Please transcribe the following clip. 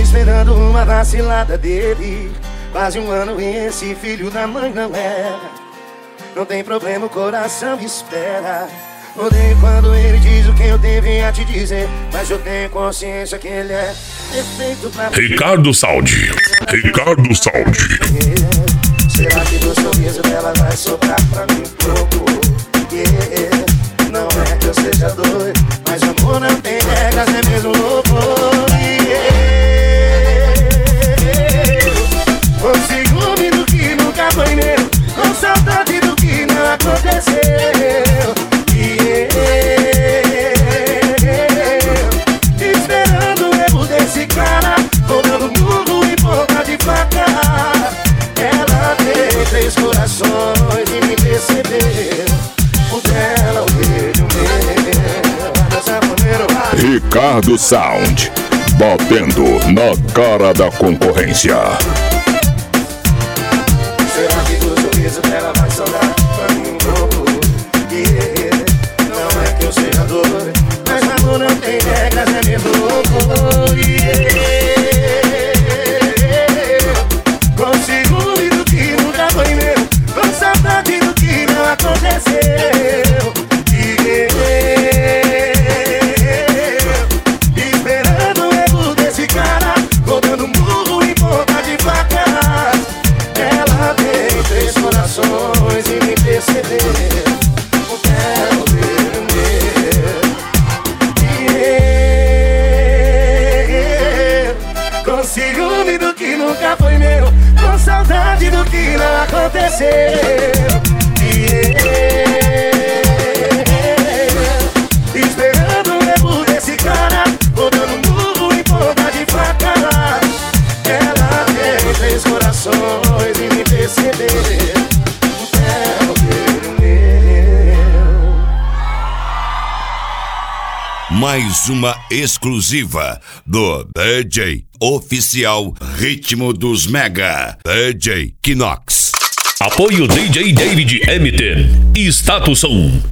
esperando uma vacilada dele. Quase um ano e esse filho da mãe não é. Não tem problema, o coração espera. Odeio quando ele diz o que eu devia te dizer, mas eu tenho consciência que ele é perfeito pra mim. Ricardo Saldi. Ricardo Saldi. Será que do sorriso dela vai sobrar pra mim um pouco? Não é que eu seja doido, mas amor não tem regras, é mesmo louco. Com ciúme do que nunca foi meu, com saudade do que não aconteceu. Esperando o erro desse cara, rodando murro e boca de faca. Ela tem 3 corações e me percebeu. O dela, o dele, o meu. Ricardo Sound, batendo na cara da concorrência. Será que do sorriso dela vai sobrar pra mim um pouco? Não é que eu seja doido, mas amor não tem regras, é mesmo louco. Com ciúme do que nunca foi meu, com saudade do que não aconteceu. Esperando o erro desse cara, rodando murro em ponta de faca. Ela tem 3 corações e me percebeu. O dela, o dele, o meu. Com ciúme do que nunca foi meu, com saudade do que não aconteceu. Esperando o erro desse cara, rodando murro em ponta de faca. Ela tem 3 corações e me percebeu. O dela, o dele, o meu. Mais uma exclusiva do DJ Oficial Ritmo dos Mega, DJ Kinox. Apoio DJ David Emiten. Status 1.